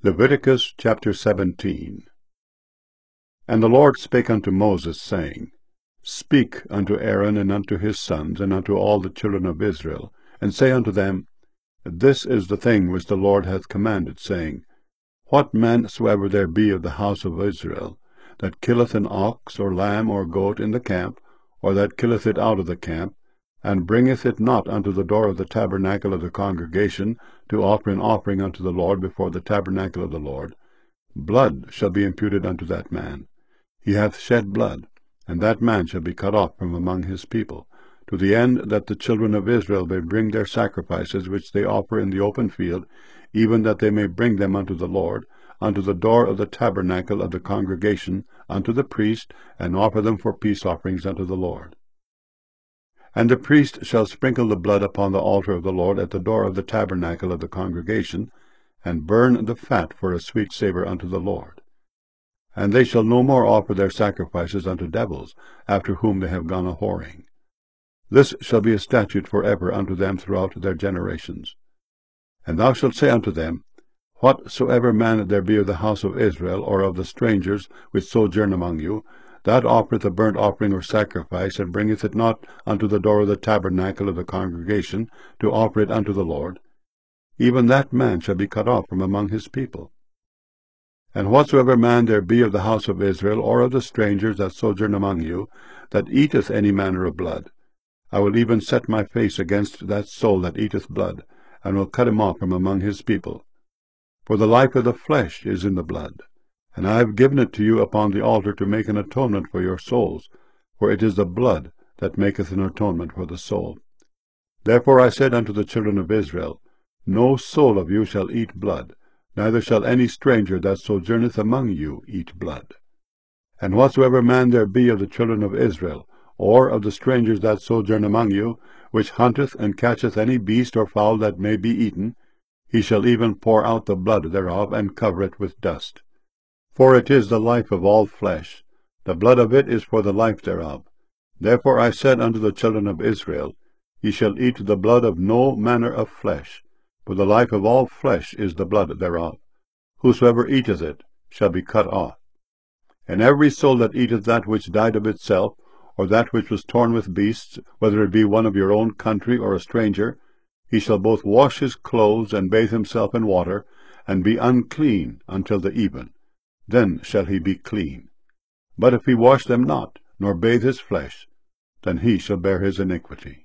Leviticus chapter 17. And the Lord spake unto Moses, saying, Speak unto Aaron and unto his sons, and unto all the children of Israel, and say unto them, This is the thing which the Lord hath commanded, saying, What man soever there be of the house of Israel, that killeth an ox, or lamb, or goat in the camp, or that killeth it out of the camp, and bringeth it not unto the door of the tabernacle of the congregation, to offer an offering unto the Lord before the tabernacle of the Lord, blood shall be imputed unto that man. He hath shed blood, and that man shall be cut off from among his people, to the end that the children of Israel may bring their sacrifices which they offer in the open field, even that they may bring them unto the Lord, unto the door of the tabernacle of the congregation, unto the priest, and offer them for peace offerings unto the Lord. And the priest shall sprinkle the blood upon the altar of the Lord at the door of the tabernacle of the congregation, and burn the fat for a sweet savour unto the Lord. And they shall no more offer their sacrifices unto devils, after whom they have gone a-whoring. This shall be a statute for ever unto them throughout their generations. And thou shalt say unto them, Whatsoever man there be of the house of Israel, or of the strangers which sojourn among you, that offereth a burnt offering or sacrifice, and bringeth it not unto the door of the tabernacle of the congregation, to offer it unto the Lord, even that man shall be cut off from among his people. And whatsoever man there be of the house of Israel, or of the strangers that sojourn among you, that eateth any manner of blood, I will even set my face against that soul that eateth blood, and will cut him off from among his people. For the life of the flesh is in the blood, and I have given it to you upon the altar to make an atonement for your souls, for it is the blood that maketh an atonement for the soul. Therefore I said unto the children of Israel, No soul of you shall eat blood, neither shall any stranger that sojourneth among you eat blood. And whatsoever man there be of the children of Israel, or of the strangers that sojourn among you, which hunteth and catcheth any beast or fowl that may be eaten, he shall even pour out the blood thereof, and cover it with dust. For it is the life of all flesh, the blood of it is for the life thereof. Therefore I said unto the children of Israel, Ye shall eat the blood of no manner of flesh, for the life of all flesh is the blood thereof. Whosoever eateth it shall be cut off. And every soul that eateth that which died of itself, or that which was torn with beasts, whether it be one of your own country or a stranger, he shall both wash his clothes, and bathe himself in water, and be unclean until the even. Then shall he be clean. But if he wash them not, nor bathe his flesh, then he shall bear his iniquity.